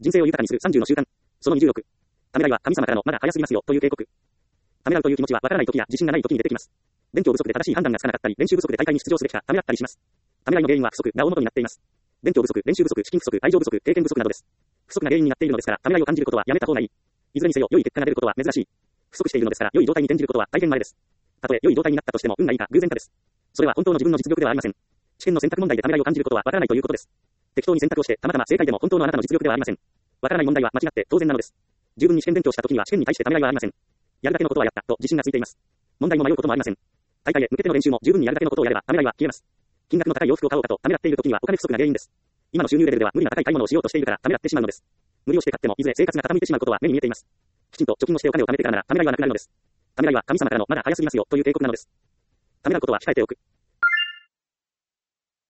人生を豊かにする30の習慣。その26。ためらいは神様からのまだ早すぎますよという警告。ためらうという気持ちはわからない時や自信がない時に出てきます。勉強不足で正しい判断がつかなかったり、練習不足で大会に出場すべきかためらったりします。ためらいの原因は不足が大元になっています。勉強不足、練習不足、資金不足、愛情不足、経験不足などです。不足が原因になっているのですから、ためらいを感じることはやめた方がいい。いずれにせよ良い結果が出ることは珍しい。不足しているのですから、良い状態に転じることは大変稀です。たとえ良い状態になったとしても運がいいか偶然かです。それは本当の自分の実力ではありません。試験の選択問題でためらいを感じることはわからないということです。適当に選択をしてたまたま正解でも本当のあなたの実力ではありません。わからない問題は間違って当然なのです。十分に試験勉強した時には試験に対してためらいはありません。やるだけのことはやったと自信がついています。問題も迷うこともありません。大会へ向けての練習も十分にやるだけのことをやればためらいは消えます。金額の高い洋服を買おうかとためらっている時にはお金不足が原因です。今の収入レベルでは無理な高い買い物をしようとしているからためらってしまうのです。無理をして買ってもいずれ生活が傾いてしまうことは目に見えています。きちんと貯金をしてお金を貯めてからならためらいはなくなるのです。ためらいは神様からのまだ早すぎますよという警告なのです。ためらうことは控えておく。